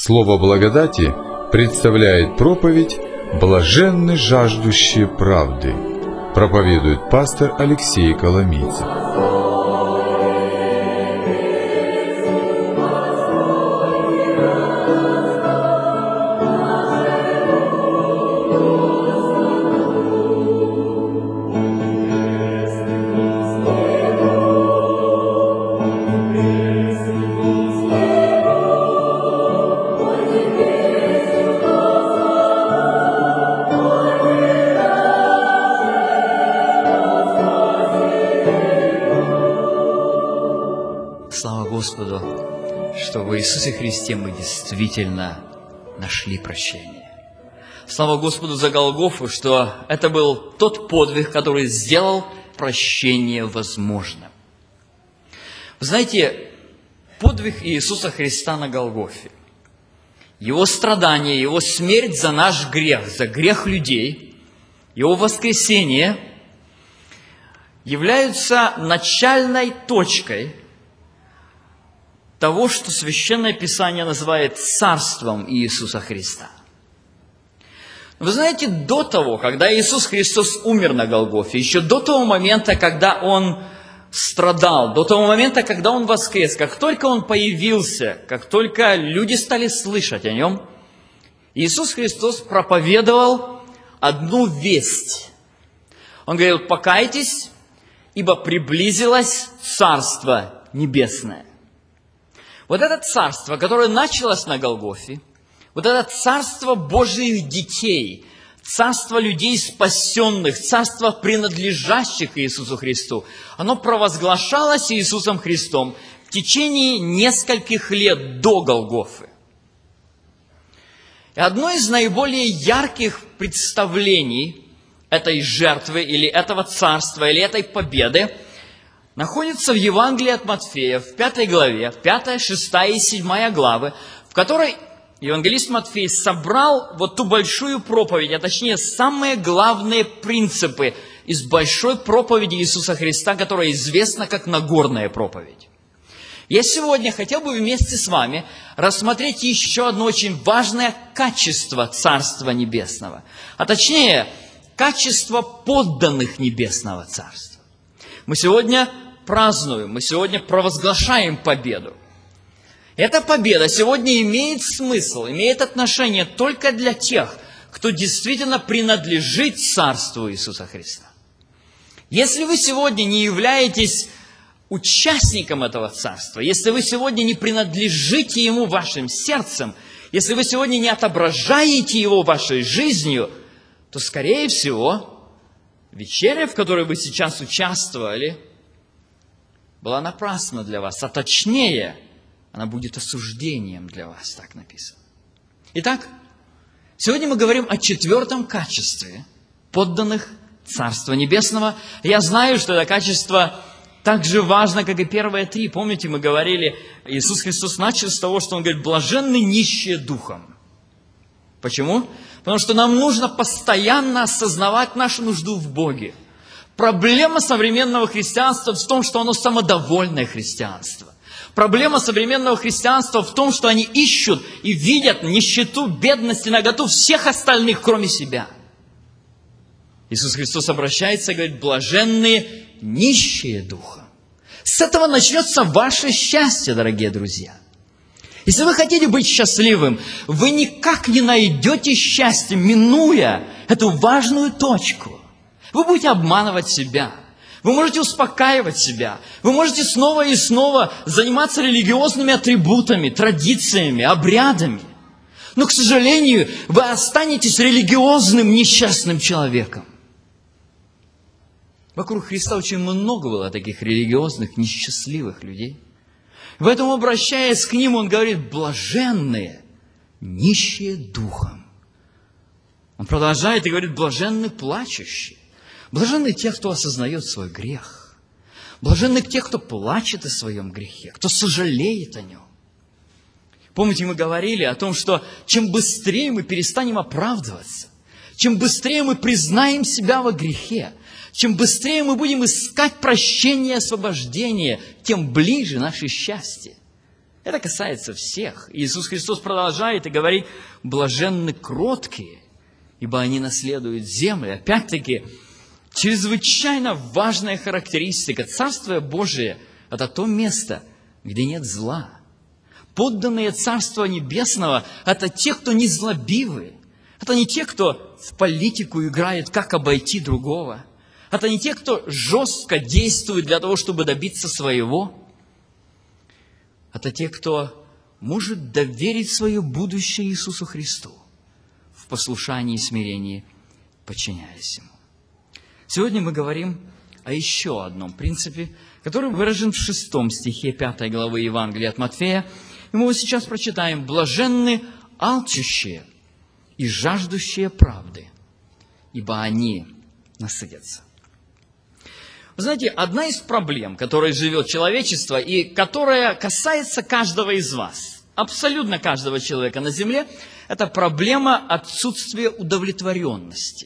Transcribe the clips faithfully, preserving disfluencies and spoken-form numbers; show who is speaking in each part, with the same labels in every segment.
Speaker 1: Слово благодати представляет проповедь «Блаженны жаждущие правды», проповедует пастор Алексей Коломийцев.
Speaker 2: Слава Господу, что в Иисусе Христе мы действительно нашли прощение. Слава Господу за Голгофу, что это был тот подвиг, который сделал прощение возможным. Вы знаете, подвиг Иисуса Христа на Голгофе, Его страдания, Его смерть за наш грех, за грех людей, Его воскресение являются начальной точкой того, что Священное Писание называет царством Иисуса Христа. Вы знаете, до того, когда Иисус Христос умер на Голгофе, еще до того момента, когда Он страдал, до того момента, когда Он воскрес, как только Он появился, как только люди стали слышать о Нем, Иисус Христос проповедовал одну весть. Он говорил: покайтесь, ибо приблизилось Царство Небесное. Вот это царство, которое началось на Голгофе, вот это царство Божьих детей, царство людей спасенных, царство принадлежащих Иисусу Христу, оно провозглашалось Иисусом Христом в течение нескольких лет до Голгофы. И одно из наиболее ярких представлений этой жертвы, или этого царства, или этой победы находится в Евангелии от Матфея, в пятой главе, пятая, шестая и седьмая главы, в которой евангелист Матфей собрал вот ту большую проповедь, а точнее самые главные принципы из большой проповеди Иисуса Христа, которая известна как Нагорная проповедь. Я сегодня хотел бы вместе с вами рассмотреть еще одно очень важное качество Царства Небесного, а точнее качество подданных Небесного Царства. Мы сегодня празднуем, мы сегодня провозглашаем победу. Эта победа сегодня имеет смысл, имеет отношение только для тех, кто действительно принадлежит Царству Иисуса Христа. Если вы сегодня не являетесь участником этого Царства, если вы сегодня не принадлежите Ему вашим сердцем, если вы сегодня не отображаете Его вашей жизнью, то, скорее всего, вечеря, в которой вы сейчас участвовали, была напрасна для вас, а точнее, она будет осуждением для вас, так написано. Итак, сегодня мы говорим о четвертом качестве подданных Царства Небесного. Я знаю, что это качество так же важно, как и первые три. Помните, мы говорили, Иисус Христос начал с того, что Он говорит: блаженны нищие духом. Почему? Потому что нам нужно постоянно осознавать нашу нужду в Боге. Проблема современного христианства в том, что оно самодовольное христианство. Проблема современного христианства в том, что они ищут и видят нищету, бедность и наготу всех остальных, кроме себя. Иисус Христос обращается и говорит: блаженные нищие духом. С этого начнется ваше счастье, дорогие друзья. Если вы хотите быть счастливым, вы никак не найдете счастье, минуя эту важную точку. Вы будете обманывать себя. Вы можете успокаивать себя. Вы можете снова и снова заниматься религиозными атрибутами, традициями, обрядами. Но, к сожалению, вы останетесь религиозным несчастным человеком. Вокруг Христа очень много было таких религиозных, несчастливых людей. Поэтому, обращаясь к ним, Он говорит: блаженные, нищие духом. Он продолжает и говорит: блаженны плачущие. Блаженны те, кто осознает свой грех. Блаженны те, кто плачет о своем грехе, кто сожалеет о нем. Помните, мы говорили о том, что чем быстрее мы перестанем оправдываться, чем быстрее мы признаем себя во грехе, чем быстрее мы будем искать прощение и освобождение, тем ближе наше счастье. Это касается всех. Иисус Христос продолжает и говорит: блаженны кроткие, ибо они наследуют землю. Опять-таки, чрезвычайно важная характеристика. Царствие Божие – это то место, где нет зла. Подданные Царства Небесного – это те, кто не злобивы. Это не те, кто в политику играет, как обойти другого. Это не те, кто жестко действует для того, чтобы добиться своего. Это те, кто может доверить свое будущее Иисусу Христу в послушании и смирении, подчиняясь Ему. Сегодня мы говорим о еще одном принципе, который выражен в шестом стихе пятой главы Евангелия от Матфея. И мы вот сейчас прочитаем: «Блаженны алчущие и жаждущие правды, ибо они насытятся». Вы знаете, одна из проблем, которой живет человечество и которая касается каждого из вас, абсолютно каждого человека на земле, это проблема отсутствия удовлетворенности.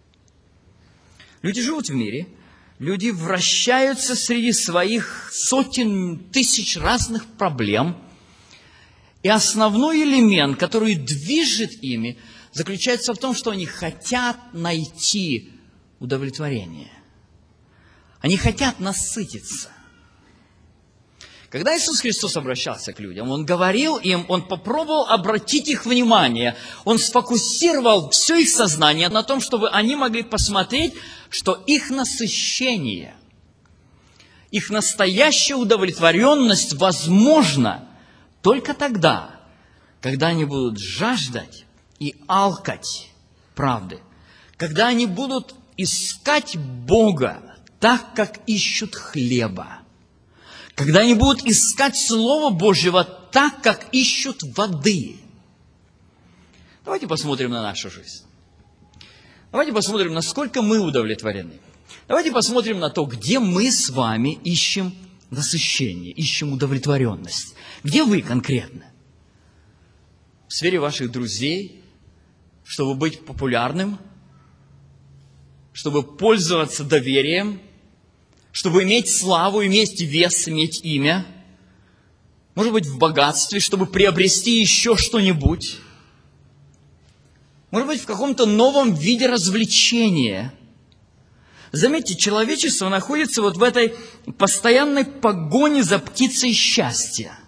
Speaker 2: Люди живут в мире, люди вращаются среди своих сотен тысяч разных проблем, и основной элемент, который движет ими, заключается в том, что они хотят найти удовлетворение. Они хотят насытиться. Когда Иисус Христос обращался к людям, Он говорил им, Он попробовал обратить их внимание, Он сфокусировал все их сознание на том, чтобы они могли посмотреть, что их насыщение, их настоящая удовлетворенность возможна только тогда, когда они будут жаждать и алкать правды, когда они будут искать Бога так, как ищут хлеба, когда они будут искать Слово Божьего так, как ищут воды. Давайте посмотрим на нашу жизнь. Давайте посмотрим, насколько мы удовлетворены. Давайте посмотрим на то, где мы с вами ищем насыщение, ищем удовлетворенность. Где вы конкретно? В сфере ваших друзей, чтобы быть популярным, чтобы пользоваться доверием, чтобы иметь славу, иметь вес, иметь имя. Может быть, в богатстве, чтобы приобрести еще что-нибудь. Может быть, в каком-то новом виде развлечения. Заметьте, человечество находится вот в этой постоянной погоне за птицей счастья.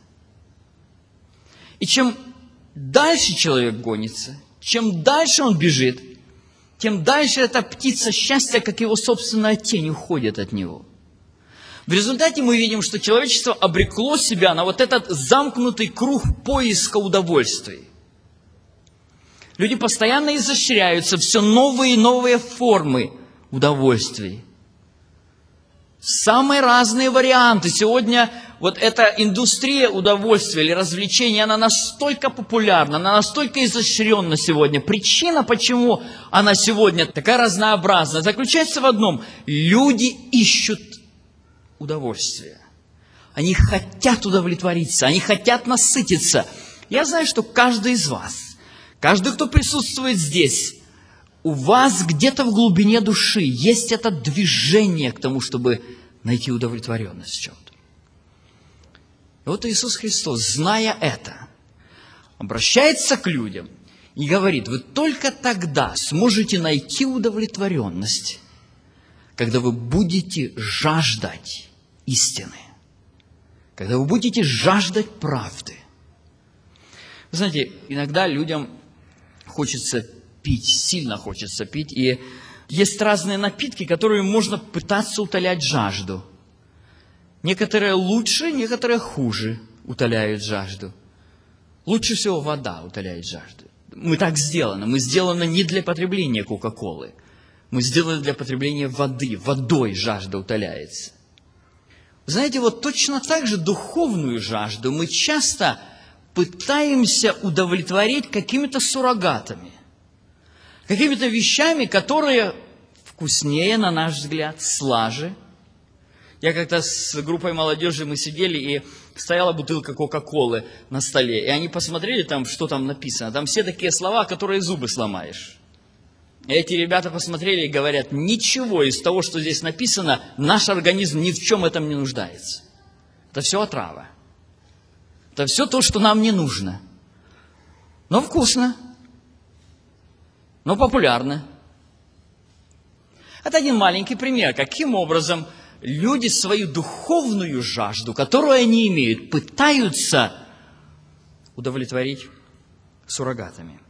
Speaker 2: И чем дальше человек гонится, чем дальше он бежит, тем дальше эта птица счастья, как его собственная тень, уходит от него. В результате мы видим, что человечество обрекло себя на вот этот замкнутый круг поиска удовольствий. Люди постоянно изощряются, все новые и новые формы удовольствий. Самые разные варианты. Сегодня вот эта индустрия удовольствия или развлечений, она настолько популярна, она настолько изощренна сегодня. Причина, почему она сегодня такая разнообразная, заключается в одном. Люди ищут удовольствие. Они хотят удовлетвориться, они хотят насытиться. Я знаю, что каждый из вас, каждый, кто присутствует здесь, у вас где-то в глубине души есть это движение к тому, чтобы найти удовлетворенность в чем-то. И вот Иисус Христос, зная это, обращается к людям и говорит: вы только тогда сможете найти удовлетворенность, когда вы будете жаждать истины, когда вы будете жаждать правды. Вы знаете, иногда людям хочется пить, сильно хочется пить, и есть разные напитки, которые можно пытаться утолять жажду. Некоторые лучше, некоторые хуже утоляют жажду. Лучше всего вода утоляет жажду. Мы так сделаны. Мы сделаны не для потребления Кока-Колы. Мы сделаны для потребления воды. Водой жажда утоляется. Знаете, вот точно так же духовную жажду мы часто пытаемся удовлетворить какими-то суррогатами. Какими-то вещами, которые вкуснее, на наш взгляд, слаже. Я как-то с группой молодежи мы сидели, и стояла бутылка Кока-Колы на столе. И они посмотрели там, что там написано. Там все такие слова, которые зубы сломаешь. И эти ребята посмотрели и говорят: ничего из того, что здесь написано, наш организм ни в чем этом не нуждается. Это все отрава. Это все то, что нам не нужно. Но вкусно, но популярно. Это один маленький пример, каким образом люди свою духовную жажду, которую они имеют, пытаются удовлетворить суррогатами.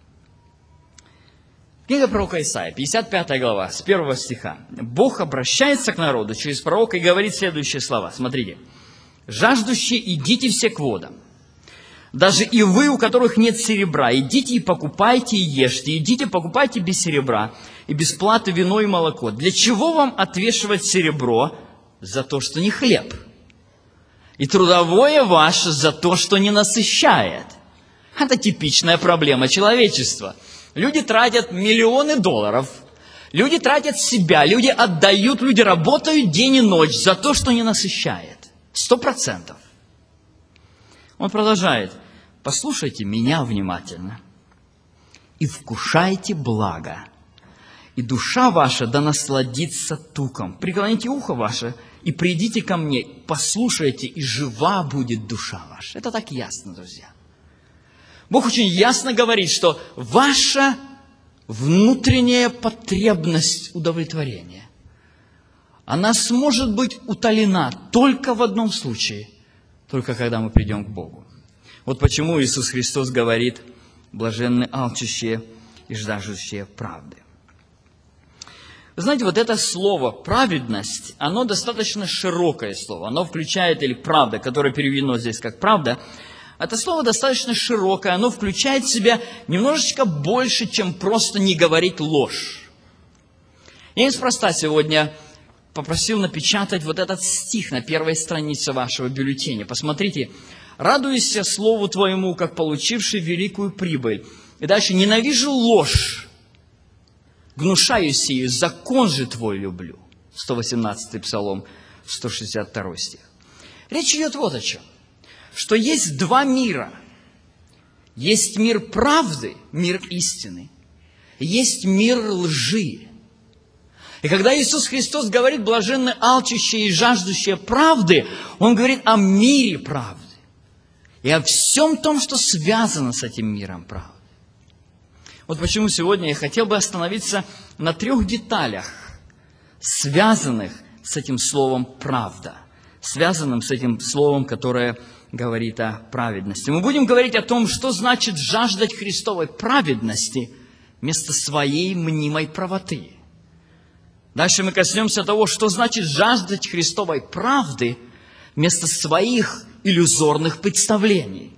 Speaker 2: Книга пророка Исаии, пятьдесят пятая глава, с первого стиха. Бог обращается к народу через пророка и говорит следующие слова. Смотрите. «Жаждущие, идите все к водам. Даже и вы, у которых нет серебра, идите и покупайте и ешьте, идите покупайте без серебра и без платы вино и молоко. Для чего вам отвешивать серебро за то, что не хлеб? И трудовое ваше за то, что не насыщает». Это типичная проблема человечества. Люди тратят миллионы долларов, люди тратят себя, люди отдают, люди работают день и ночь за то, что не насыщает. Сто процентов. Он продолжает. «Послушайте меня внимательно и вкушайте благо, и душа ваша да насладится туком. Преклоните ухо ваше и придите ко мне, послушайте, и жива будет душа ваша». Это так ясно, друзья. Бог очень ясно говорит, что ваша внутренняя потребность удовлетворения, она сможет быть утолена только в одном случае, только когда мы придем к Богу. Вот почему Иисус Христос говорит: «Блаженны алчущие и жаждущие правды». Вы знаете, вот это слово «праведность», оно достаточно широкое слово. Оно включает, или «правда», которое переведено здесь как «правда», это слово достаточно широкое, оно включает в себя немножечко больше, чем просто не говорить ложь. Я неспроста сегодня попросил напечатать вот этот стих на первой странице вашего бюллетеня. Посмотрите. «Радуйся слову твоему, как получивший великую прибыль». И дальше: «Ненавижу ложь, гнушаюсь сию, закон же твой люблю». сто восемнадцатый Псалом, сто шестьдесят второй стих. Речь идет вот о чем. Что есть два мира. Есть мир правды, мир истины. Есть мир лжи. И когда Иисус Христос говорит «блаженны алчущие и жаждущие правды», Он говорит о мире правды. И о всем том, что связано с этим миром правды. Вот почему сегодня я хотел бы остановиться на трех деталях, связанных с этим словом «правда», связанным с этим словом, которое говорит о праведности. Мы будем говорить о том, что значит жаждать Христовой праведности вместо своей мнимой правоты. Дальше мы коснемся того, что значит жаждать Христовой правды вместо своих иллюзорных представлений.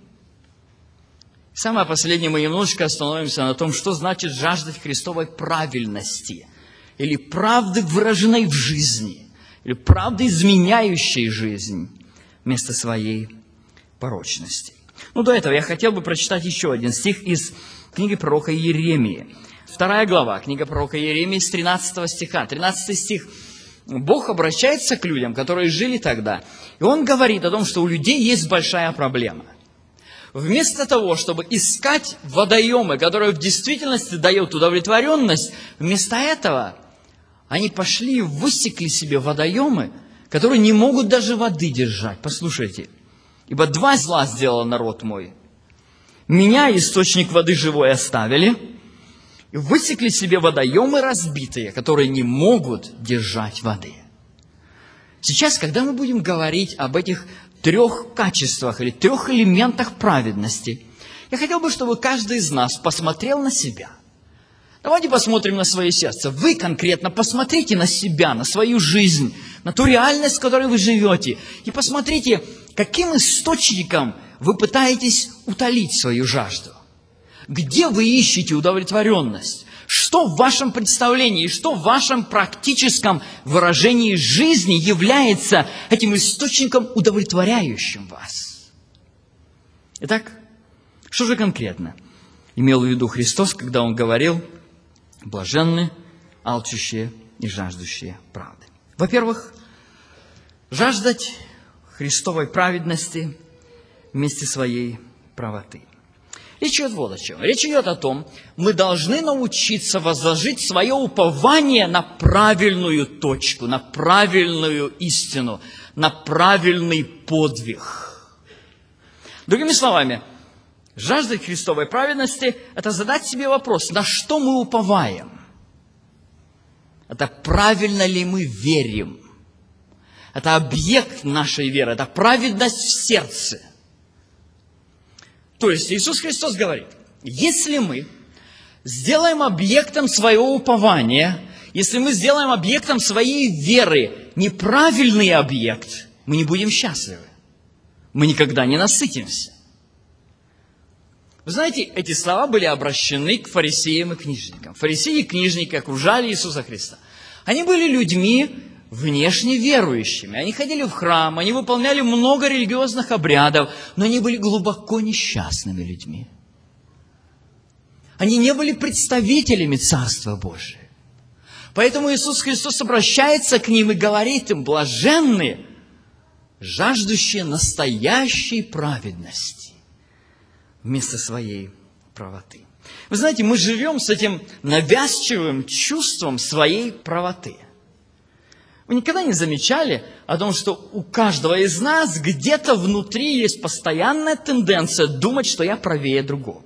Speaker 2: Самое последнее, мы немножечко остановимся на том, что значит жаждать Христовой правильности, или правды, выраженной в жизни, или правды, изменяющей жизнь, вместо своей порочности. Ну, до этого я хотел бы прочитать еще один стих из книги пророка Иеремии. Вторая глава, книга пророка Иеремии, с тринадцатого стиха. тринадцатый стих. Бог обращается к людям, которые жили тогда, и Он говорит о том, что у людей есть большая проблема. Вместо того, чтобы искать водоемы, которые в действительности дают удовлетворенность, вместо этого они пошли и высекли себе водоемы, которые не могут даже воды держать. Послушайте. «Ибо два зла сделал народ мой. Меня, источник воды живой, оставили, и высекли себе водоемы разбитые, которые не могут держать воды». Сейчас, когда мы будем говорить об этих трех качествах или трех элементах праведности, я хотел бы, чтобы каждый из нас посмотрел на себя. Давайте посмотрим на свое сердце. Вы конкретно посмотрите на себя, на свою жизнь, на ту реальность, в которой вы живете. И посмотрите, каким источником вы пытаетесь утолить свою жажду. Где вы ищете удовлетворенность? Что в вашем представлении, что в вашем практическом выражении жизни является этим источником, удовлетворяющим вас? Итак, что же конкретно имел в виду Христос, когда Он говорил: «Блаженны алчущие и жаждущие правды»? Во-первых, жаждать Христовой праведности вместе своей правоты. Речь идет вот о чем. Речь идет о том, мы должны научиться возложить свое упование на правильную точку, на правильную истину, на правильный подвиг. Другими словами, жажда Христовой праведности – это задать себе вопрос, на что мы уповаем? Это правильно ли мы верим? Это объект нашей веры, это праведность в сердце. То есть Иисус Христос говорит, если мы сделаем объектом своего упования, если мы сделаем объектом своей веры неправильный объект, мы не будем счастливы. Мы никогда не насытимся. Вы знаете, эти слова были обращены к фарисеям и книжникам. Фарисеи и книжники окружали Иисуса Христа. Они были людьми внешне верующими. Они ходили в храм, они выполняли много религиозных обрядов, но они были глубоко несчастными людьми. Они не были представителями Царства Божия. Поэтому Иисус Христос обращается к ним и говорит им: блаженные, жаждущие настоящей праведности вместо своей правоты. Вы знаете, мы живем с этим навязчивым чувством своей правоты. Вы никогда не замечали о том, что у каждого из нас где-то внутри есть постоянная тенденция думать, что я правее другого?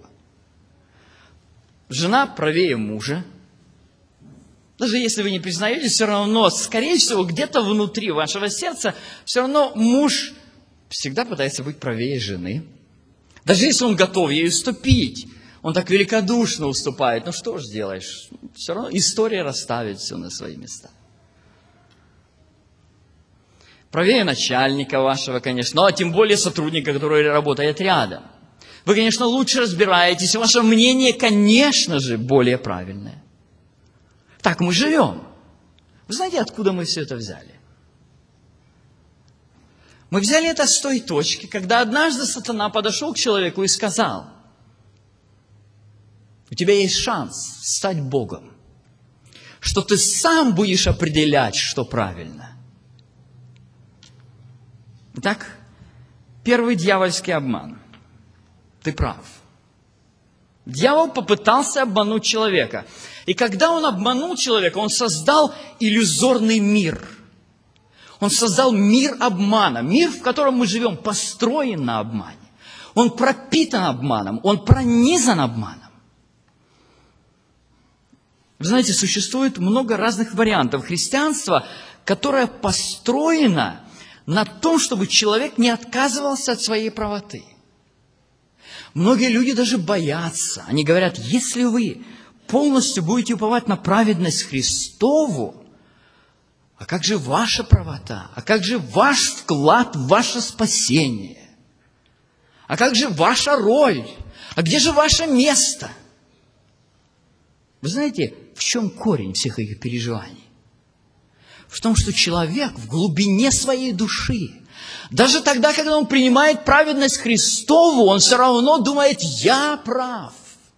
Speaker 2: Жена правее мужа. Даже если вы не признаетесь, все равно, скорее всего, где-то внутри вашего сердца, все равно муж всегда пытается быть правее жены. Даже если он готов ей уступить, он так великодушно уступает. Ну что ж делаешь? Все равно история расставит все на свои места. Правее начальника вашего, конечно, ну, а тем более сотрудника, который работает рядом. Вы, конечно, лучше разбираетесь, и ваше мнение, конечно же, более правильное. Так мы живем. Вы знаете, откуда мы все это взяли? Мы взяли это с той точки, когда однажды сатана подошел к человеку и сказал: у тебя есть шанс стать Богом, что ты сам будешь определять, что правильно. Итак, первый дьявольский обман. Ты прав. Дьявол попытался обмануть человека. И когда он обманул человека, он создал иллюзорный мир. Он создал мир обмана. Мир, в котором мы живем, построен на обмане. Он пропитан обманом, он пронизан обманом. Вы знаете, существует много разных вариантов христианства, которое построено на том, чтобы человек не отказывался от своей правоты. Многие люди даже боятся. Они говорят: если вы полностью будете уповать на праведность Христову, а как же ваша правота? А как же ваш вклад в ваше спасение? А как же ваша роль? А где же ваше место? Вы знаете, в чем корень всех этих переживаний? В том, что человек в глубине своей души, даже тогда, когда он принимает праведность Христову, он все равно думает: я прав.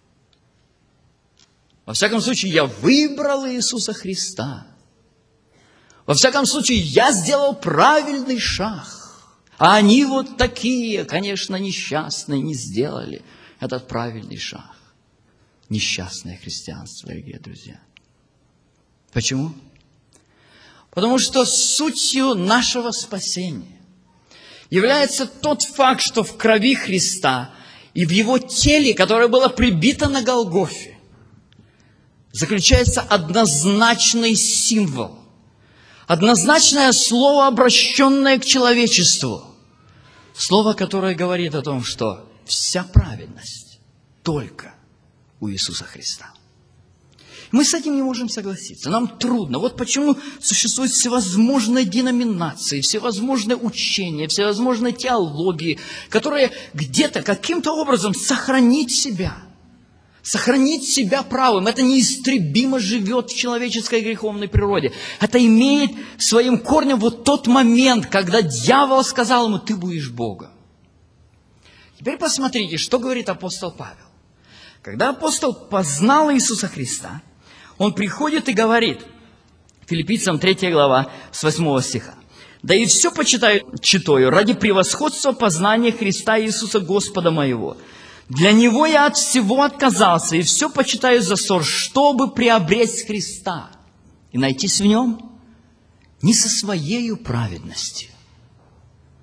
Speaker 2: Во всяком случае, я выбрал Иисуса Христа. Во всяком случае, я сделал правильный шаг. А они вот такие, конечно, несчастные, не сделали этот правильный шаг. Несчастное христианство, дорогие друзья. Почему? Потому что сутью нашего спасения является тот факт, что в крови Христа и в Его теле, которое было прибито на Голгофе, заключается однозначный символ, однозначное слово, обращенное к человечеству. Слово, которое говорит о том, что вся праведность только у Иисуса Христа. Мы с этим не можем согласиться. Нам трудно. Вот почему существуют всевозможные деноминации, всевозможные учения, всевозможные теологии, которые где-то каким-то образом сохранить себя, сохранить себя правым. Это неистребимо живет в человеческой греховной природе. Это имеет своим корнем вот тот момент, когда дьявол сказал ему: ты будешь Богом. Теперь посмотрите, что говорит апостол Павел. Когда апостол познал Иисуса Христа, он приходит и говорит, Филиппийцам третья глава, с восьмого стиха: «Да и все почитаю читаю ради превосходства познания Христа Иисуса Господа моего. Для Него я от всего отказался, и все почитаю за ссор, чтобы приобрести Христа и найтись в Нем не со своею праведностью,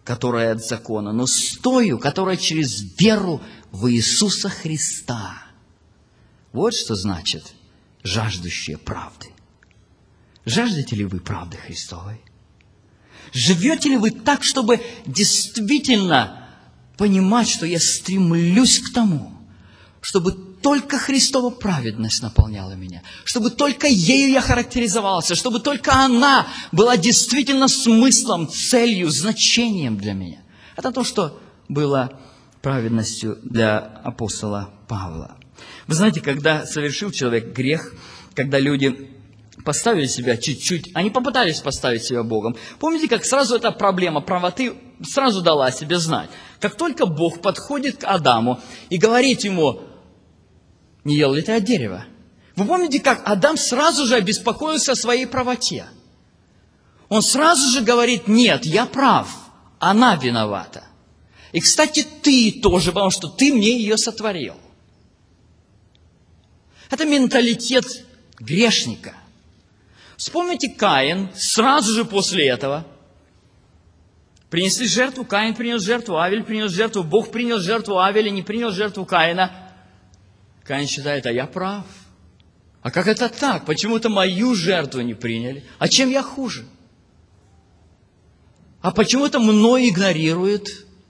Speaker 2: которая от закона, но с тою, которая через веру в Иисуса Христа. Вот что значит жаждущие правды. Жаждете ли вы правды Христовой? Живете ли вы так, чтобы действительно понимать, что я стремлюсь к тому, чтобы только Христова праведность наполняла меня, чтобы только ею я характеризовался, чтобы только она была действительно смыслом, целью, значением для меня. Это то, что было праведностью для апостола Павла. Вы знаете, когда совершил человек грех, когда люди поставили себя чуть-чуть, они попытались поставить себя Богом. Помните, как сразу эта проблема правоты сразу дала о себе знать? Как только Бог подходит к Адаму и говорит ему: не ел ли ты от дерева? Вы помните, как Адам сразу же обеспокоился о своей правоте? Он сразу же говорит: нет, я прав, она виновата. И, кстати, ты тоже, потому что ты мне ее сотворил. Это менталитет грешника. Вспомните, Каин сразу же после этого принесли жертву, Каин принес жертву, Авель принес жертву, Бог принес жертву Авеля, не принес жертву Каина. Каин считает: а я прав. А как это так? Почему-то мою жертву не приняли. А чем я хуже? А почему-то мной игнорируют?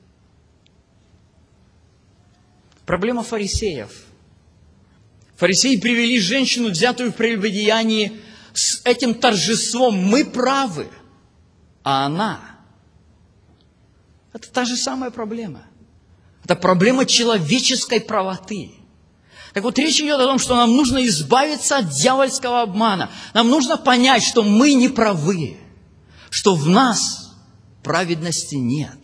Speaker 2: Проблема фарисеев. Фарисеи привели женщину, взятую в прелюбодеянии, с этим торжеством: мы правы, а она. Это та же самая проблема. Это проблема человеческой правоты. Так вот, речь идет о том, что нам нужно избавиться от дьявольского обмана. Нам нужно понять, что мы не правы, что в нас праведности нет.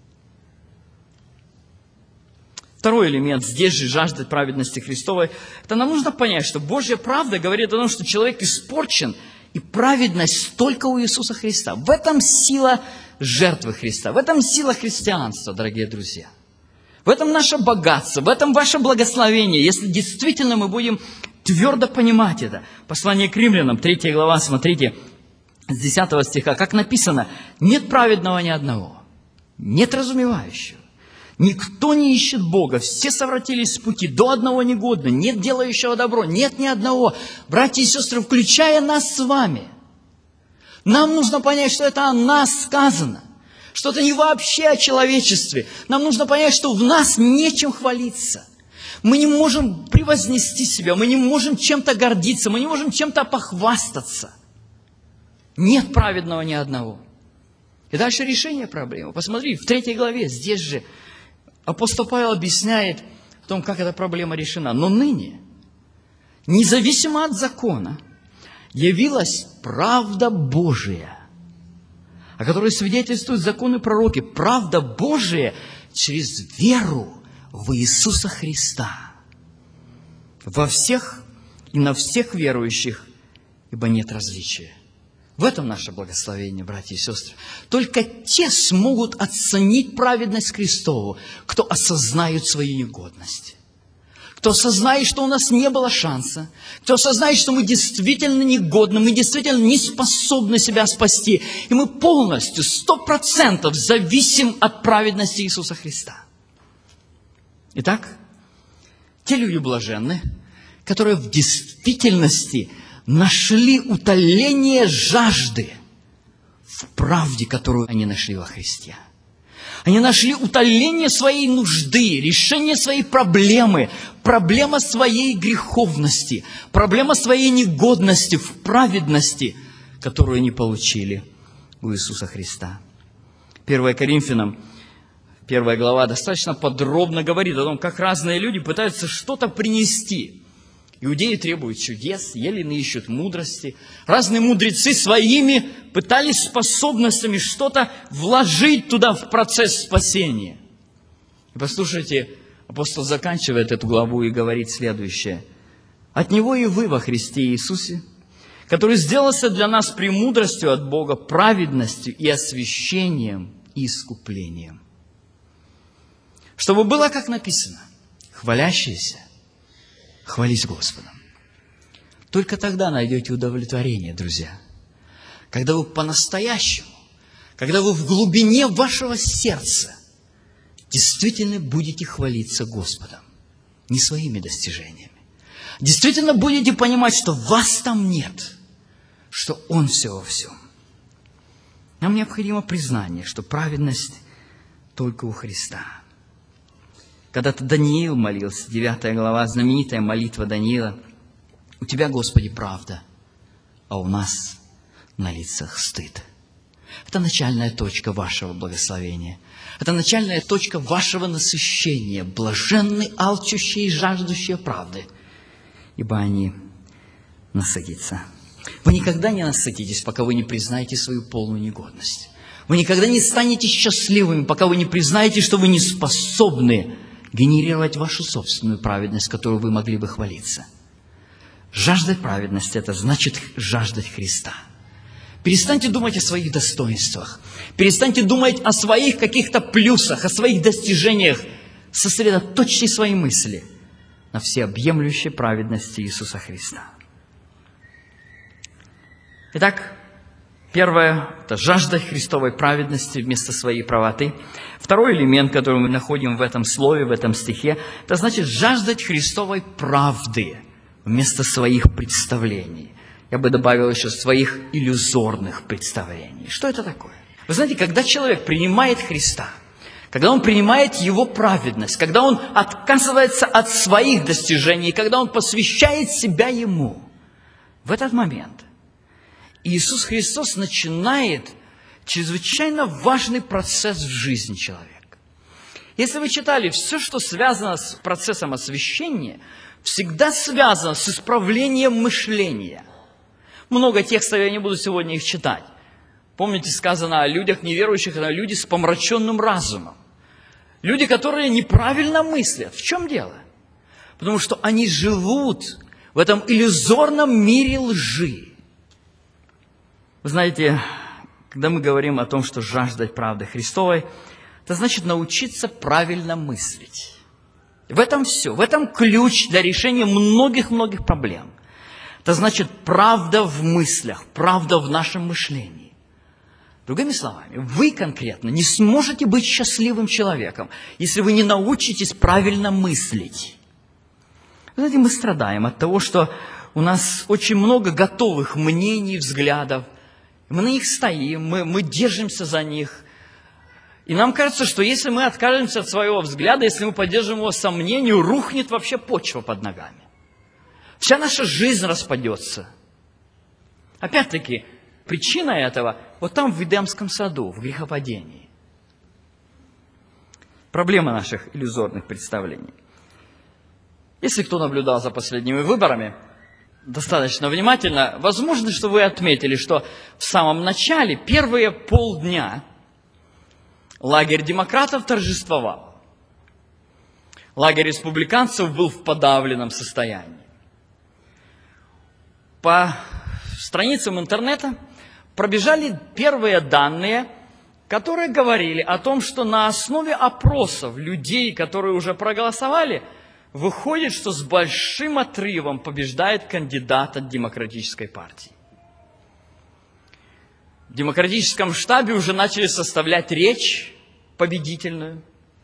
Speaker 2: Второй элемент, здесь же жажда праведности Христовой, это нам нужно понять, что Божья правда говорит о том, что человек испорчен, и праведность только у Иисуса Христа. В этом сила жертвы Христа, в этом сила христианства, дорогие друзья. В этом наше богатство, в этом ваше благословение, если действительно мы будем твердо понимать это. Послание к римлянам, третья глава, смотрите, с десятого стиха, как написано: нет праведного ни одного, нет разумевающего. Никто не ищет Бога, все совратились с пути, до одного негодно, нет делающего добро, нет ни одного. Братья и сестры, включая нас с вами, нам нужно понять, что это о нас сказано, что это не вообще о человечестве. Нам нужно понять, что в нас нечем хвалиться. Мы не можем превознести себя, мы не можем чем-то гордиться, мы не можем чем-то похвастаться. Нет праведного ни одного. И дальше решение проблемы. Посмотри, в третьей главе, здесь же, апостол Павел объясняет о том, как эта проблема решена. Но ныне, независимо от закона, явилась правда Божия, о которой свидетельствуют законы и пророки. Правда Божия через веру в Иисуса Христа. Во всех и на всех верующих, ибо нет различия. В этом наше благословение, братья и сестры. Только те смогут оценить праведность Христову, кто осознают свою негодность. Кто осознает, что у нас не было шанса. Кто осознает, что мы действительно негодны, мы действительно не способны себя спасти. И мы полностью, сто процентов зависим от праведности Иисуса Христа. Итак, те люди блаженны, которые в действительности нашли утоление жажды в правде, которую они нашли во Христе. Они нашли утоление своей нужды, решение своей проблемы, проблема своей греховности, проблема своей негодности в праведности, которую они получили у Иисуса Христа. первое Коринфянам, первая глава, достаточно подробно говорит о том, как разные люди пытаются что-то принести. Иудеи требуют чудес, елены ищут мудрости. Разные мудрецы своими пытались способностями что-то вложить туда в процесс спасения. И послушайте, апостол заканчивает эту главу и говорит следующее. От Него и вы во Христе Иисусе, который сделался для нас премудростью от Бога, праведностью и освящением и искуплением. Чтобы было, как написано, хвалящиеся, хвались Господом. Только тогда найдете удовлетворение, друзья. Когда вы по-настоящему, когда вы в глубине вашего сердца действительно будете хвалиться Господом, не своими достижениями. Действительно будете понимать, что вас там нет, что Он все во всем. Нам необходимо признание, что праведность только у Христа. Когда-то Даниил молился, девятая глава, знаменитая молитва Даниила. «У Тебя, Господи, правда, а у нас на лицах стыд». Это начальная точка вашего благословения. Это начальная точка вашего насыщения. Блаженны, алчущие и жаждущие правды, ибо они насытятся. Вы никогда не насытитесь, пока вы не признаете свою полную негодность. Вы никогда не станете счастливыми, пока вы не признаете, что вы не способны генерировать вашу собственную праведность, которую вы могли бы хвалиться. Жаждать праведности – это значит жаждать Христа. Перестаньте думать о своих достоинствах. Перестаньте думать о своих каких-то плюсах, о своих достижениях. Сосредоточьте свои мысли на всеобъемлющей праведности Иисуса Христа. Итак, первое – это жаждать Христовой праведности вместо своей правоты. Второй элемент, который мы находим в этом слове, в этом стихе, это значит жаждать Христовой правды вместо своих представлений. Я бы добавил еще своих иллюзорных представлений. Что это такое? Вы знаете, когда человек принимает Христа, когда он принимает Его праведность, когда он отказывается от своих достижений, когда он посвящает себя Ему, в этот момент Иисус Христос начинает чрезвычайно важный процесс в жизни человека. Если вы читали, все, что связано с процессом освящения, всегда связано с исправлением мышления. Много текстов, я не буду сегодня их читать. Помните, сказано о людях неверующих, это люди с помраченным разумом. Люди, которые неправильно мыслят. В чем дело? Потому что они живут в этом иллюзорном мире лжи. Вы знаете, когда мы говорим о том, что жаждать правды Христовой, это значит научиться правильно мыслить. В этом все, в этом ключ для решения многих-многих проблем. Это значит правда в мыслях, правда в нашем мышлении. Другими словами, вы конкретно не сможете быть счастливым человеком, если вы не научитесь правильно мыслить. Вы знаете, мы страдаем от того, что у нас очень много готовых мнений, взглядов. Мы на них стоим, мы, мы держимся за них. И нам кажется, что если мы откажемся от своего взгляда, если мы поддержим его сомнению, рухнет вообще почва под ногами. Вся наша жизнь распадется. Опять-таки, причина этого вот там в Эдемском саду, в грехопадении. Проблема наших иллюзорных представлений. Если кто наблюдал за последними выборами достаточно внимательно, возможно, что вы отметили, что в самом начале, первые полдня, лагерь демократов торжествовал. Лагерь республиканцев был в подавленном состоянии. По страницам интернета пробежали первые данные, которые говорили о том, что на основе опросов людей, которые уже проголосовали, выходит, что с большим отрывом побеждает кандидат от Демократической партии. В демократическом штабе уже начали составлять речь победительную.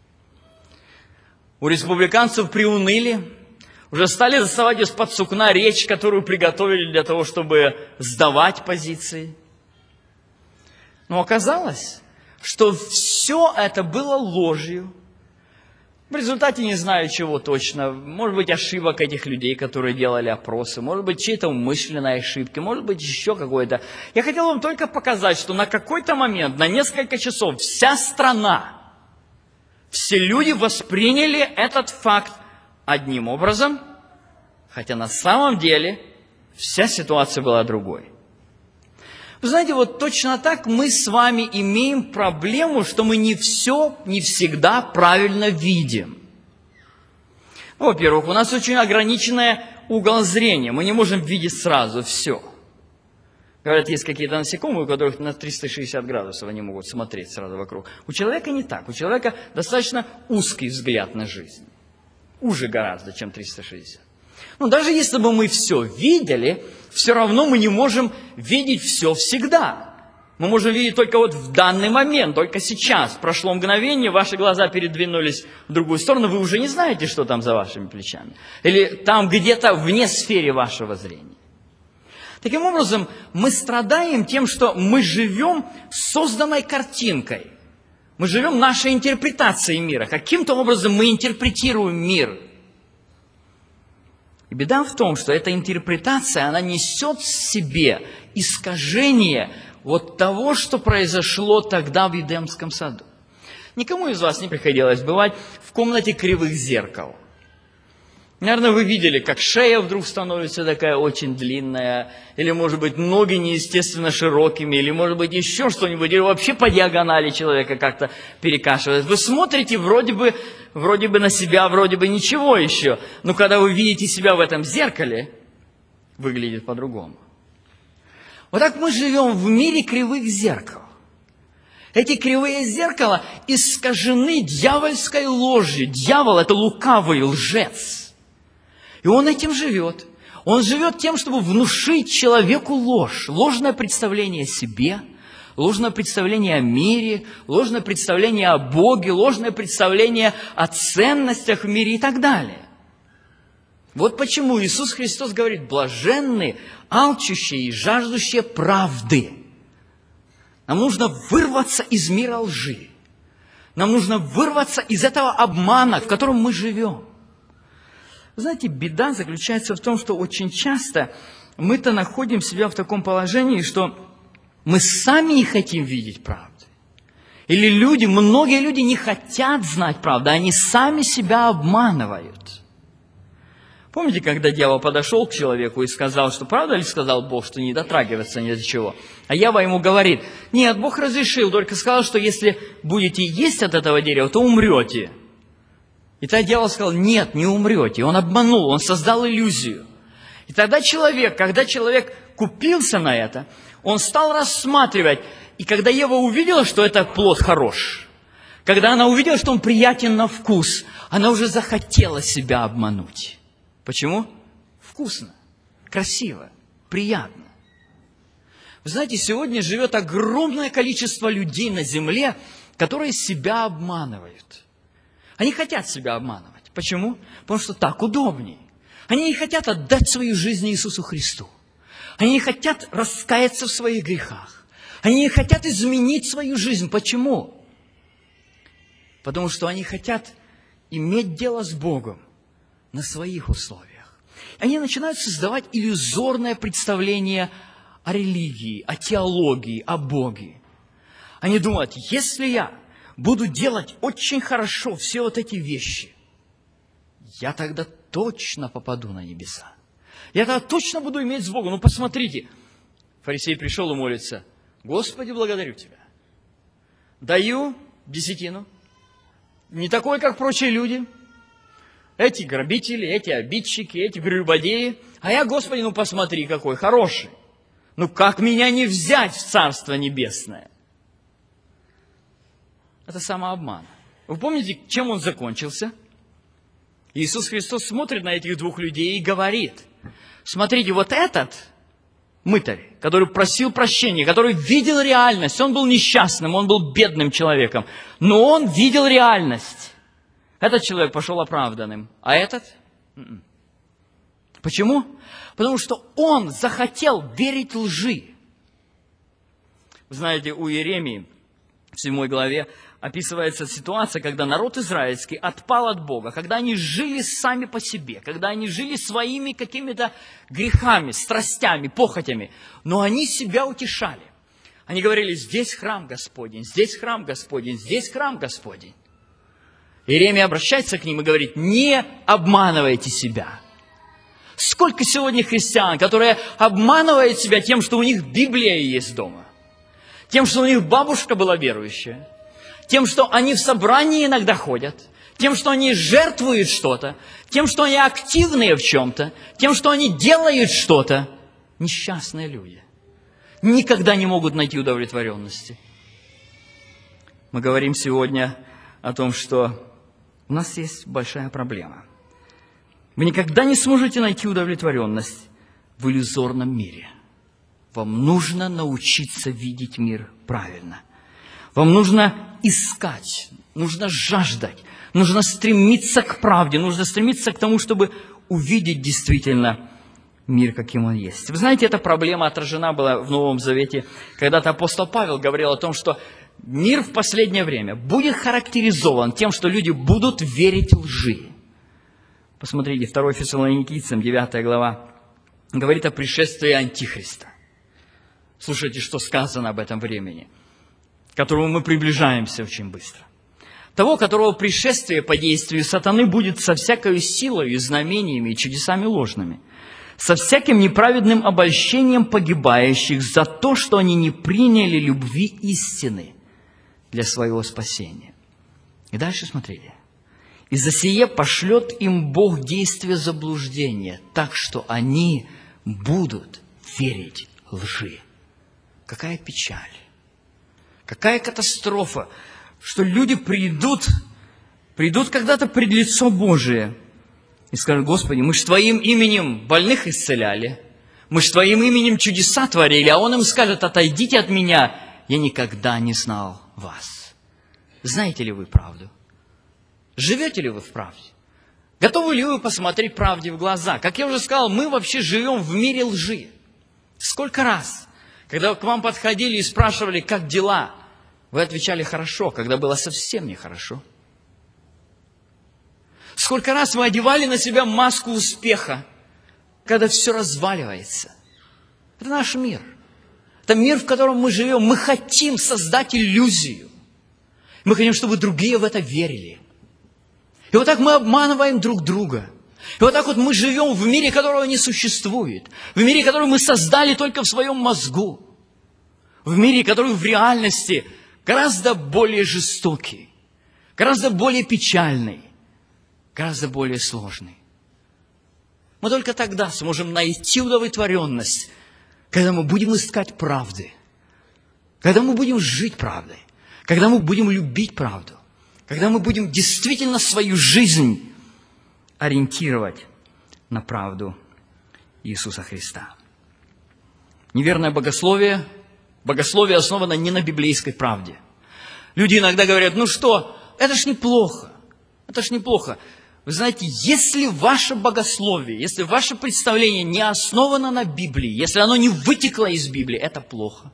Speaker 2: У республиканцев приуныли, уже стали доставать из-под сукна речь, которую приготовили для того, чтобы сдавать позиции. Но оказалось, что все это было ложью. В результате не знаю чего точно. Может быть, ошибок этих людей, которые делали опросы. Может быть, чьи-то умышленные ошибки. Может быть, еще какое-то. Я хотел вам только показать, что на какой-то момент, на несколько часов, вся страна, все люди восприняли этот факт одним образом, хотя на самом деле вся ситуация была другой. Вы знаете, вот точно так мы с вами имеем проблему, что мы не все, не всегда правильно видим. Ну, во-первых, у нас очень ограниченный угол зрения, мы не можем видеть сразу все. Говорят, есть какие-то насекомые, у которых на триста шестьдесят градусов они могут смотреть сразу вокруг. У человека не так, у человека достаточно узкий взгляд на жизнь. Уже гораздо, чем триста шестьдесят. Но даже если бы мы все видели, все равно мы не можем видеть все всегда. Мы можем видеть только вот в данный момент, только сейчас. Прошло мгновение, ваши глаза передвинулись в другую сторону, вы уже не знаете, что там за вашими плечами. Или там где-то вне сферы вашего зрения. Таким образом, мы страдаем тем, что мы живем созданной картинкой. Мы живем нашей интерпретацией мира. Каким-то образом мы интерпретируем мир. И беда в том, что эта интерпретация, она несет в себе искажение вот того, что произошло тогда в Эдемском саду. Никому из вас не приходилось бывать в комнате кривых зеркал. Наверное, вы видели, как шея вдруг становится такая очень длинная, или, может быть, ноги неестественно широкими, или, может быть, еще что-нибудь, или вообще по диагонали человека как-то перекашивает. Вы смотрите вроде бы, вроде бы на себя, вроде бы ничего еще, но когда вы видите себя в этом зеркале, выглядит по-другому. Вот так мы живем в мире кривых зеркал. Эти кривые зеркала искажены дьявольской ложью. Дьявол – это лукавый лжец. И он этим живет. Он живет тем, чтобы внушить человеку ложь. Ложное представление о себе, ложное представление о мире, ложное представление о Боге, ложное представление о ценностях в мире и так далее. Вот почему Иисус Христос говорит: блаженны, алчущие и жаждущие правды. Нам нужно вырваться из мира лжи. Нам нужно вырваться из этого обмана, в котором мы живем. Знаете, беда заключается в том, что очень часто мы-то находим себя в таком положении, что мы сами не хотим видеть правды. Или люди, многие люди не хотят знать правду, они сами себя обманывают. Помните, когда дьявол подошел к человеку и сказал, что правда ли сказал Бог, что не дотрагиваться ни до чего? А Ева ему говорит: нет, Бог разрешил, только сказал, что если будете есть от этого дерева, то умрете. И тогда дьявол сказал: нет, не умрете. Он обманул, он создал иллюзию. И тогда человек, когда человек купился на это, он стал рассматривать. И когда Ева увидела, что этот плод хорош, когда она увидела, что он приятен на вкус, она уже захотела себя обмануть. Почему? Вкусно, красиво, приятно. Вы знаете, сегодня живет огромное количество людей на земле, которые себя обманывают. Они хотят себя обманывать. Почему? Потому что так удобнее. Они не хотят отдать свою жизнь Иисусу Христу. Они не хотят раскаяться в своих грехах. Они не хотят изменить свою жизнь. Почему? Потому что они хотят иметь дело с Богом на своих условиях. Они начинают создавать иллюзорное представление о религии, о теологии, о Боге. Они думают: если я буду делать очень хорошо все вот эти вещи, я тогда точно попаду на небеса. Я тогда точно буду иметь с Богом. Ну, посмотрите. Фарисей пришел и молится: Господи, благодарю Тебя. Даю десятину. Не такой, как прочие люди. Эти грабители, эти обидчики, эти прелюбодеи. А я, Господи, ну посмотри, какой хороший. Ну, как меня не взять в Царство Небесное? Это самообман. Вы помните, чем он закончился? Иисус Христос смотрит на этих двух людей и говорит: смотрите, вот этот мытарь, который просил прощения, который видел реальность, он был несчастным, он был бедным человеком, но он видел реальность. Этот человек пошел оправданным, а этот? Н-н. Почему? Потому что он захотел верить лжи. Вы знаете, у Иеремии в седьмой главе описывается ситуация, когда народ израильский отпал от Бога, когда они жили сами по себе, когда они жили своими какими-то грехами, страстями, похотями, но они себя утешали. Они говорили: здесь храм Господень, здесь храм Господень, здесь храм Господень. Иеремия обращается к ним и говорит: не обманывайте себя. Сколько сегодня христиан, которые обманывают себя тем, что у них Библия есть дома, тем, что у них бабушка была верующая, тем, что они в собрании иногда ходят, тем, что они жертвуют что-то, тем, что они активные в чем-то, тем, что они делают что-то. Несчастные люди никогда не могут найти удовлетворенности. Мы говорим сегодня о том, что у нас есть большая проблема. Вы никогда не сможете найти удовлетворенность в иллюзорном мире. Вам нужно научиться видеть мир правильно. Вам нужно искать, нужно жаждать, нужно стремиться к правде, нужно стремиться к тому, чтобы увидеть действительно мир, каким он есть. Вы знаете, эта проблема отражена была в Новом Завете. Когда-то апостол Павел говорил о том, что мир в последнее время будет характеризован тем, что люди будут верить лжи. Посмотрите, второе Фессалоникийцам, девятая глава, говорит о пришествии Антихриста. Слушайте, что сказано об этом времени, к которому мы приближаемся очень быстро. Того, которого пришествие по действию сатаны будет со всякой силой, знамениями и чудесами ложными, со всяким неправедным обольщением погибающих за то, что они не приняли любви истины для своего спасения. И дальше смотрите. «И за сие пошлет им Бог действие заблуждения, так что они будут верить лжи». Какая печаль, какая катастрофа, что люди придут, придут когда-то пред лицо Божие и скажут: Господи, мы ж Твоим именем больных исцеляли, мы ж Твоим именем чудеса творили, а Он им скажет: отойдите от меня, я никогда не знал вас. Знаете ли вы правду? Живете ли вы в правде? Готовы ли вы посмотреть правде в глаза? Как я уже сказал, мы вообще живем в мире лжи. Сколько раз, когда к вам подходили и спрашивали, как дела, вы отвечали: хорошо, когда было совсем нехорошо. Сколько раз вы одевали на себя маску успеха, когда все разваливается. Это наш мир. Это мир, в котором мы живем. Мы хотим создать иллюзию. Мы хотим, чтобы другие в это верили. И вот так мы обманываем друг друга. И вот так вот мы живем в мире, которого не существует. В мире, который мы создали только в своем мозгу. В мире, который в реальности гораздо более жестокий, гораздо более печальный, гораздо более сложный. Мы только тогда сможем найти удовлетворенность, когда мы будем искать правды, когда мы будем жить правдой, когда мы будем любить правду, когда мы будем действительно свою жизнь ориентировать на правду Иисуса Христа. Неверное богословие, богословие основано не на библейской правде. Люди иногда говорят: ну что, это ж неплохо, это ж неплохо. Вы знаете, если ваше богословие, если ваше представление не основано на Библии, если оно не вытекло из Библии, это плохо.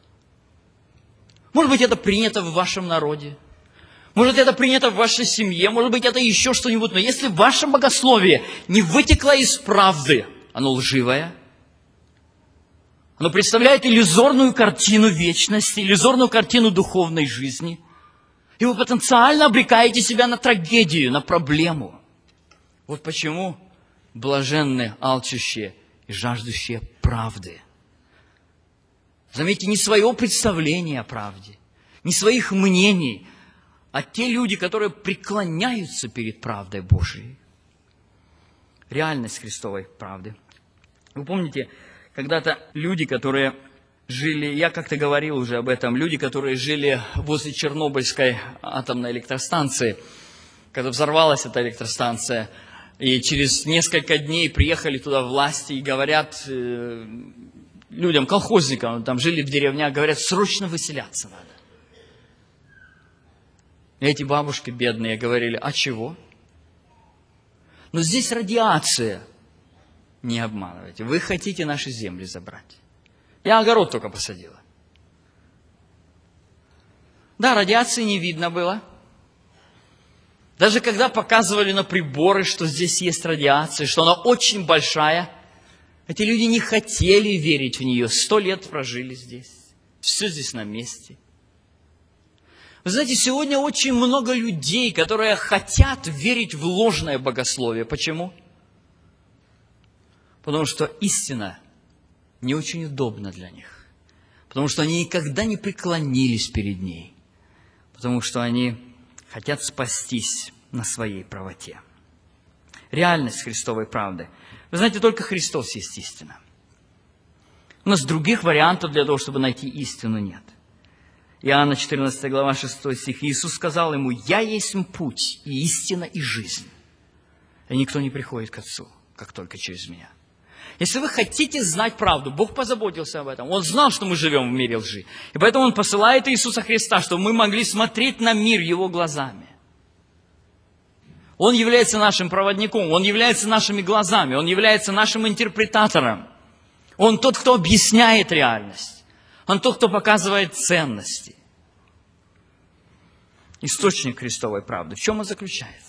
Speaker 2: Может быть, это принято в вашем народе, может, это принято в вашей семье, может быть, это еще что-нибудь, но если ваше богословие не вытекло из правды, оно лживое, оно представляет иллюзорную картину вечности, иллюзорную картину духовной жизни, и вы потенциально обрекаете себя на трагедию, на проблему. Вот почему блаженны алчущие и жаждущие правды. Заметьте, не свое представление о правде, не своих мнений, а те люди, которые преклоняются перед правдой Божией. Реальность Христовой правды. Вы помните, когда-то люди, которые жили, я как-то говорил уже об этом, люди, которые жили возле Чернобыльской атомной электростанции, когда взорвалась эта электростанция, и через несколько дней приехали туда власти и говорят э, людям, колхозникам, там жили в деревнях, говорят: срочно выселяться надо. И эти бабушки бедные говорили: а чего? Но здесь радиация. Не обманывайте. Вы хотите наши земли забрать. Я огород только посадила. Да, радиации не видно было. Даже когда показывали на приборы, что здесь есть радиация, что она очень большая, эти люди не хотели верить в нее. Сто лет прожили здесь. Все здесь на месте. Вы знаете, сегодня очень много людей, которые хотят верить в ложное богословие. Почему? Потому что истина не очень удобна для них. Потому что они никогда не преклонились перед ней. Потому что они хотят спастись на своей правоте. Реальность Христовой правды. Вы знаете, только Христос есть истина. У нас других вариантов для того, чтобы найти истину, нет. Иоанна четырнадцатая глава, шестой стих. Иисус сказал ему: «Я есть путь, и истина, и жизнь. И никто не приходит к Отцу, как только через Меня». Если вы хотите знать правду, Бог позаботился об этом. Он знал, что мы живем в мире лжи. И поэтому Он посылает Иисуса Христа, чтобы мы могли смотреть на мир Его глазами. Он является нашим проводником, Он является нашими глазами, Он является нашим интерпретатором. Он тот, кто объясняет реальность. Он тот, кто показывает ценности. Источник Христовой правды. В чем он заключается?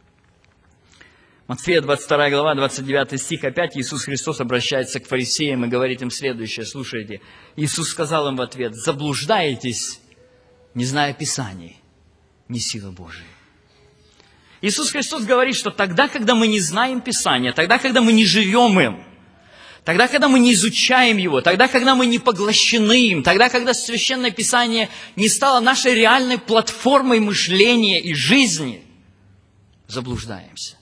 Speaker 2: Матфея двадцать вторая глава, двадцать девятый стих, опять Иисус Христос обращается к фарисеям и говорит им следующее. Слушайте, Иисус сказал им в ответ: заблуждаетесь, не зная Писаний, не силы Божией. Иисус Христос говорит, что тогда, когда мы не знаем Писания, тогда, когда мы не живем им, тогда, когда мы не изучаем его, тогда, когда мы не поглощены им, тогда, когда Священное Писание не стало нашей реальной платформой мышления и жизни, заблуждаемся.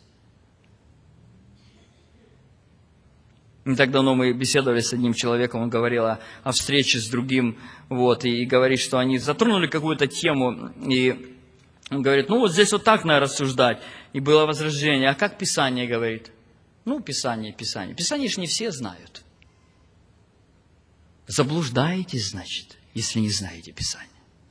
Speaker 2: Не так давно мы беседовали с одним человеком, он говорил о, о встрече с другим, вот, и, и говорит, что они затронули какую-то тему, и он говорит, ну вот здесь вот так надо рассуждать. И было возражение, а как Писание говорит? Ну, Писание, Писание. Писание же не все знают. Заблуждаетесь, значит, если не знаете Писание.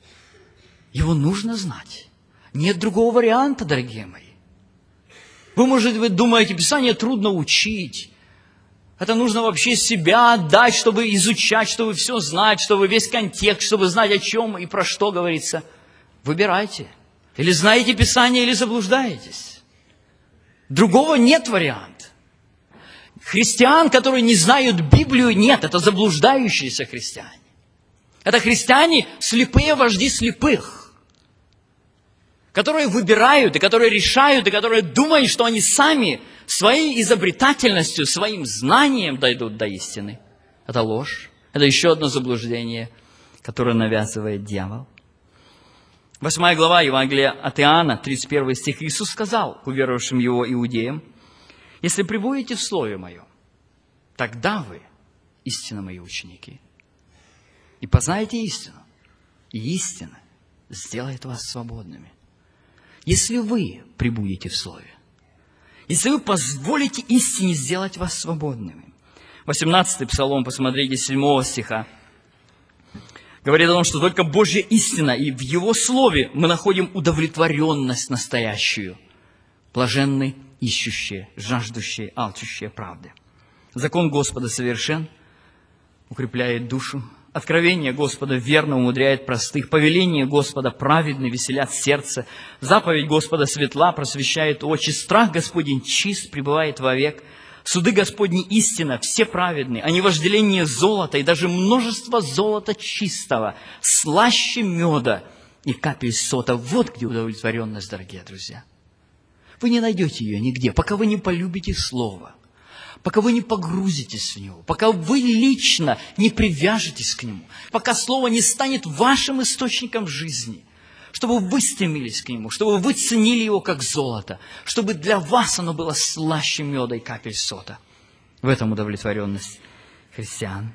Speaker 2: Его нужно знать. Нет другого варианта, дорогие мои. Вы, может быть, думаете, Писание трудно учить. Это нужно вообще себя отдать, чтобы изучать, чтобы все знать, чтобы весь контекст, чтобы знать, о чем и про что говорится. Выбирайте. Или знаете Писание, или заблуждаетесь. Другого нет варианта. Христиан, которые не знают Библию, нет. Это заблуждающиеся христиане. Это христиане, слепые вожди слепых. Которые выбирают, и которые решают, и которые думают, что они сами своей изобретательностью, своим знанием дойдут до истины. Это ложь. Это еще одно заблуждение, которое навязывает дьявол. Восьмая глава Евангелия от Иоанна, тридцать первый стих. Иисус сказал уверовавшим Его иудеям: «Если пребудете в Слове Моем, тогда вы истинно Мои ученики, и познаете истину, и истина сделает вас свободными». Если вы пребудете в Слове, если вы позволите истине сделать вас свободными. восемнадцатый Псалом, посмотрите, седьмого стиха. Говорит о том, что только Божья истина, и в Его Слове мы находим удовлетворенность настоящую. Блаженны ищущие, жаждущие, алчущие правды. Закон Господа совершен, укрепляет душу. Откровение Господа верно умудряет простых. Повеление Господа праведны, веселят сердце. Заповедь Господа светла, просвещает очи. Страх Господень чист, пребывает вовек. Суды Господни истина, все праведны. Они вожделение золота и даже множество золота чистого, слаще меда и капель сота. Вот где удовлетворенность, дорогие друзья. Вы не найдете ее нигде, пока вы не полюбите Слово. Пока вы не погрузитесь в него, пока вы лично не привяжетесь к нему, пока Слово не станет вашим источником жизни, чтобы вы стремились к нему, чтобы вы ценили его как золото, чтобы для вас оно было слаще меда и капель сота. В этом удовлетворенность христиан.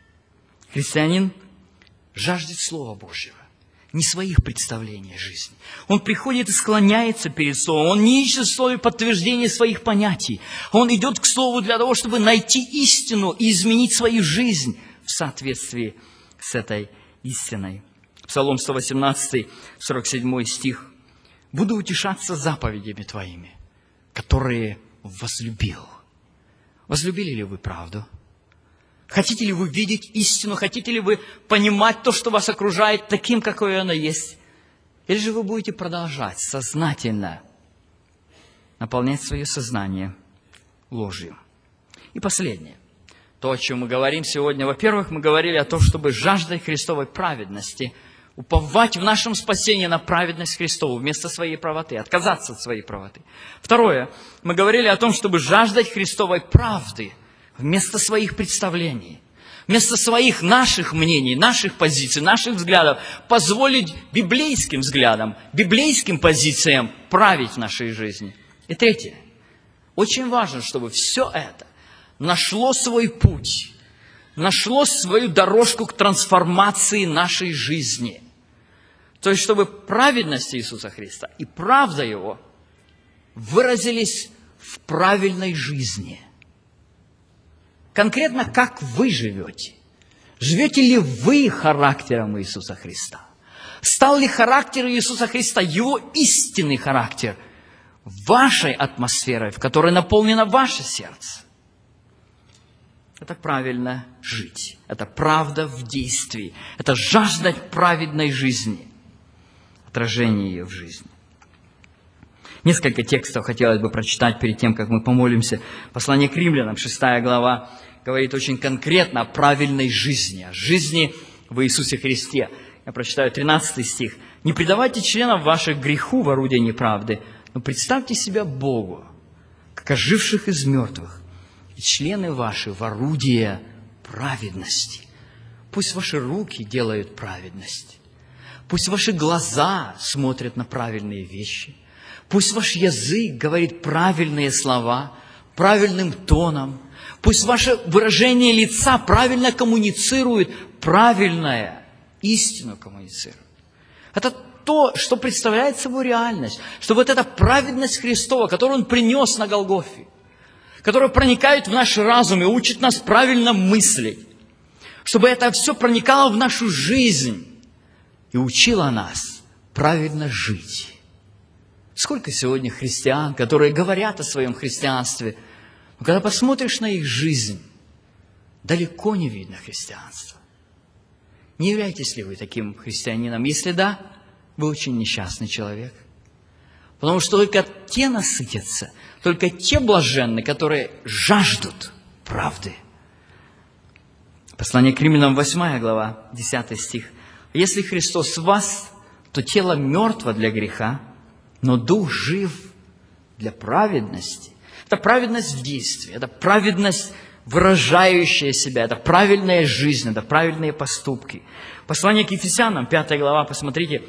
Speaker 2: Христианин жаждет Слова Божьего, не своих представлений о жизни. Он приходит и склоняется перед Словом. Он не ищет в Слове подтверждения своих понятий. Он идет к Слову для того, чтобы найти истину и изменить свою жизнь в соответствии с этой истиной. Псалом сто восемнадцатый, сорок седьмой стих. «Буду утешаться заповедями Твоими, которые возлюбил». Возлюбили ли вы правду? Хотите ли вы видеть истину? Хотите ли вы понимать то, что вас окружает, таким, какое оно есть? Или же вы будете продолжать сознательно наполнять свое сознание ложью? И последнее. То, о чем мы говорим сегодня. Во-первых, мы говорили о том, чтобы жаждать Христовой праведности, уповать в нашем спасении на праведность Христову вместо своей правоты, отказаться от своей правоты. Второе, мы говорили о том, чтобы жаждать Христовой правды вместо своих представлений, вместо своих наших мнений, наших позиций, наших взглядов, позволить библейским взглядам, библейским позициям править в нашей жизни. И третье, очень важно, чтобы все это нашло свой путь, нашло свою дорожку к трансформации нашей жизни. То есть, чтобы праведность Иисуса Христа и правда Его выразились в правильной жизни. конкретно как вы живете. Живете ли вы характером Иисуса Христа? Стал ли характер Иисуса Христа, Его истинный характер, вашей атмосферой, в которой наполнено ваше сердце? Это правильно жить. Это правда в действии. Это жаждать праведной жизни. Отражение ее в жизни. Несколько текстов хотелось бы прочитать перед тем, как мы помолимся. Послание к Римлянам, шестая глава, говорит очень конкретно о правильной жизни, о жизни в Иисусе Христе. Я прочитаю тринадцатый стих. «Не предавайте членов ваших греху в орудие неправды, но представьте себя Богу, как оживших из мертвых, и члены ваши в орудие праведности. Пусть ваши руки делают праведность, пусть ваши глаза смотрят на правильные вещи, пусть ваш язык говорит правильные слова, правильным тоном, пусть ваше выражение лица правильно коммуницирует, правильное, истину коммуницирует. Это то, что представляет собой реальность, что вот эта праведность Христова, которую Он принес на Голгофе, которая проникает в наш разум и учит нас правильно мыслить, чтобы это все проникало в нашу жизнь и учило нас правильно жить. Сколько сегодня христиан, которые говорят о своем христианстве, но когда посмотришь на их жизнь, далеко не видно христианства. Не являетесь ли вы таким христианином? Если да, вы очень несчастный человек. Потому что только те насытятся, только те блаженны, которые жаждут правды. Послание к Римлянам, восьмая глава, десятый стих. «Если Христос в вас, то тело мертво для греха, но дух жив для праведности». Это праведность в действии, это праведность, выражающая себя, это правильная жизнь, это правильные поступки. Послание к Ефесянам, пятая глава, посмотрите,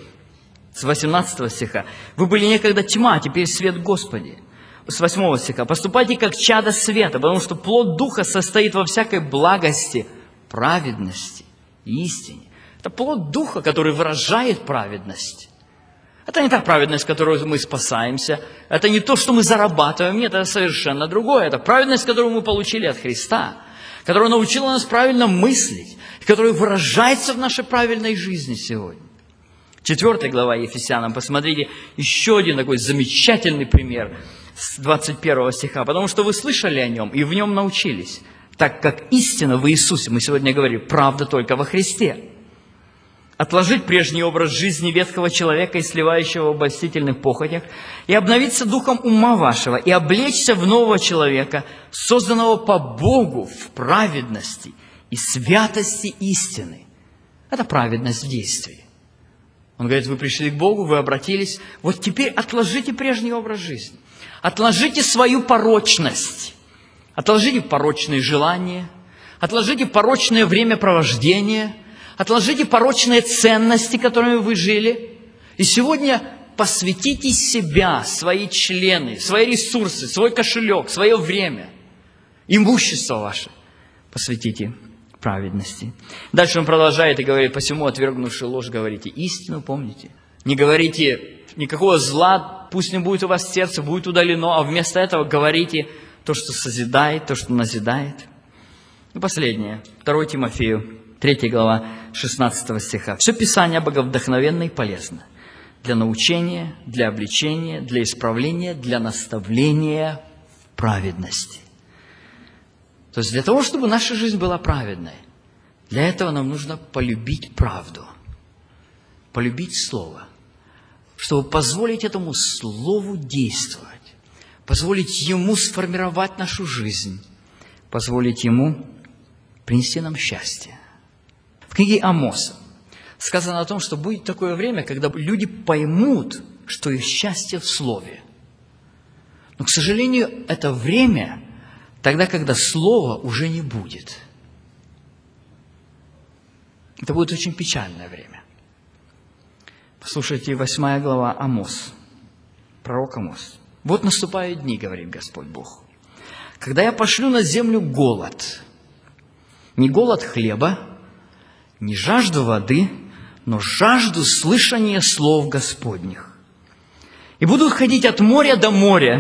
Speaker 2: с восемнадцатого стиха. «Вы были некогда тьма, а теперь свет Господи». С восьмого стиха. «Поступайте как чада света, потому что плод Духа состоит во всякой благости, праведности и истине». Это плод Духа, который выражает праведность. Это не та праведность, в которой мы спасаемся. Это не то, что мы зарабатываем. Нет, это совершенно другое. Это праведность, которую мы получили от Христа, которая научила нас правильно мыслить, которая выражается в нашей правильной жизни сегодня. Четвертая глава Ефесянам. Посмотрите, еще один такой замечательный пример с двадцать первого стиха. «Потому что вы слышали о нем и в нем научились, так как истина в Иисусе», мы сегодня говорим, правда только во Христе. «Отложить прежний образ жизни ветхого человека и сливающего в обольстительных похотях, и обновиться духом ума вашего, и облечься в нового человека, созданного по Богу в праведности и святости истины». Это праведность в действии. Он говорит, вы пришли к Богу, вы обратились, вот теперь отложите прежний образ жизни. Отложите свою порочность, отложите порочные желания, отложите порочное времяпровождение, отложите порочные ценности, которыми вы жили, и сегодня посвятите себя, свои члены, свои ресурсы, свой кошелек, свое время, имущество ваше посвятите праведности. Дальше он продолжает и говорит, посему, отвергнувши ложь, говорите истину, помните. Не говорите никакого зла, пусть не будет у вас в сердце, будет удалено, а вместо этого говорите то, что созидает, то, что назидает. И последнее, второе Тимофею, третья глава, шестнадцатого стиха. «Все Писание боговдохновенно и полезно для научения, для обличения, для исправления, для наставления в праведности». То есть для того, чтобы наша жизнь была праведной, для этого нам нужно полюбить правду, полюбить Слово, чтобы позволить этому Слову действовать, позволить Ему сформировать нашу жизнь, позволить Ему принести нам счастье. В книге Амоса сказано о том, что будет такое время, когда люди поймут, что их счастье в Слове. Но, к сожалению, это время тогда, когда слова уже не будет. Это будет очень печальное время. Послушайте, восьмая глава Амос, пророк Амос. «Вот наступают дни, говорит Господь Бог, когда я пошлю на землю голод, не голод хлеба, не жажду воды, но жажду слышания слов Господних. И будут ходить от моря до моря,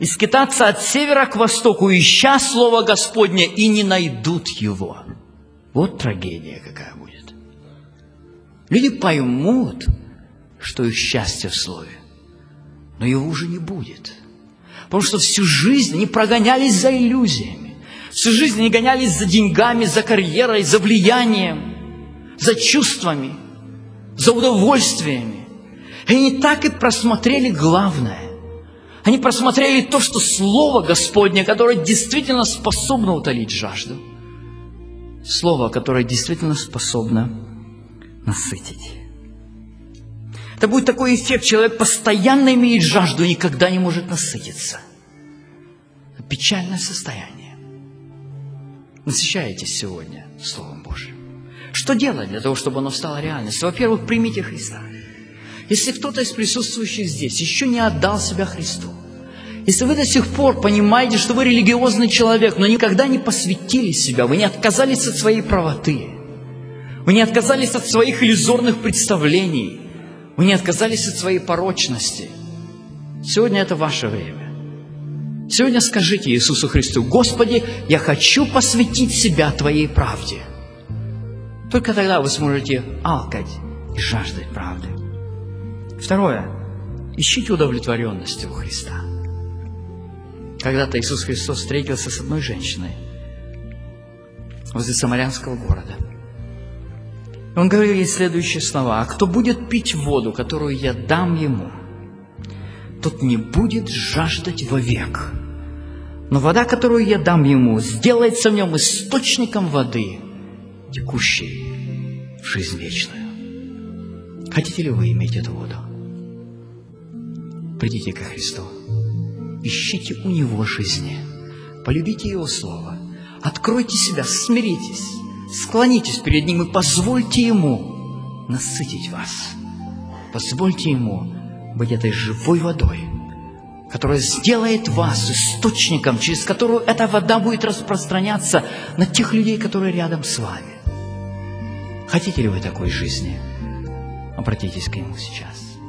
Speaker 2: и скитаться от севера к востоку, ища Слово Господне, и не найдут его. Вот трагедия какая будет. Люди поймут, что их счастье в Слове, но его уже не будет. Потому что всю жизнь они прогонялись за иллюзиями. Всю жизнь они гонялись за деньгами, за карьерой, за влиянием, за чувствами, за удовольствиями. И они так и просмотрели главное. Они просмотрели то, что Слово Господне, которое действительно способно утолить жажду. Слово, которое действительно способно насытить. Это будет такой эффект. Человек постоянно имеет жажду и никогда не может насытиться. Это печальное состояние. Насыщайтесь сегодня Словом Божьим. Что делать для того, чтобы оно стало реальностью? Во-первых, примите Христа. Если кто-то из присутствующих здесь еще не отдал себя Христу, если вы до сих пор понимаете, что вы религиозный человек, но никогда не посвятили себя, вы не отказались от своей правоты, вы не отказались от своих иллюзорных представлений, вы не отказались от своей порочности, сегодня это ваше время. Сегодня скажите Иисусу Христу: Господи, я хочу посвятить себя Твоей правде. Только тогда вы сможете алкать и жаждать правды. Второе. Ищите удовлетворенности у Христа. Когда-то Иисус Христос встретился с одной женщиной возле самарянского города. Он говорил ей следующие слова: «А кто будет пить воду, которую я дам ему, тот не будет жаждать вовек. Но вода, которую я дам ему, сделается в нем источником воды, текущей в жизнь вечную». Хотите ли вы иметь эту воду? Придите ко Христу. Ищите у Него жизни. Полюбите Его Слово. Откройте себя, смиритесь, склонитесь перед Ним и позвольте Ему насытить вас. Позвольте Ему быть этой живой водой, которая сделает вас источником, через которую эта вода будет распространяться на тех людей, которые рядом с вами. Хотите ли вы такой жизни? Обратитесь к Нему сейчас.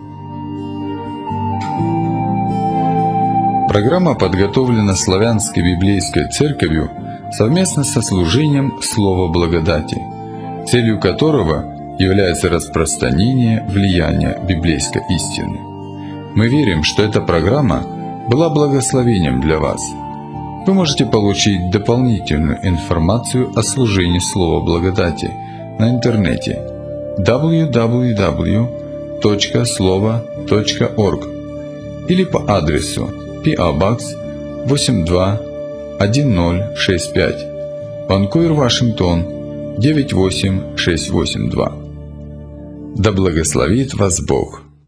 Speaker 1: Программа подготовлена Славянской библейской церковью совместно со служением Слова Благодати, целью которого является распространение влияния библейской истины. Мы верим, что эта программа была благословением для вас. Вы можете получить дополнительную информацию о служении Слова Благодати на интернете дабл ю дабл ю дабл ю точка слова точка орг или по адресу пи о Box восемь два один ноль шесть пять, Ванкувер, Вашингтон девять восемь шесть восемь два. Да благословит вас Бог!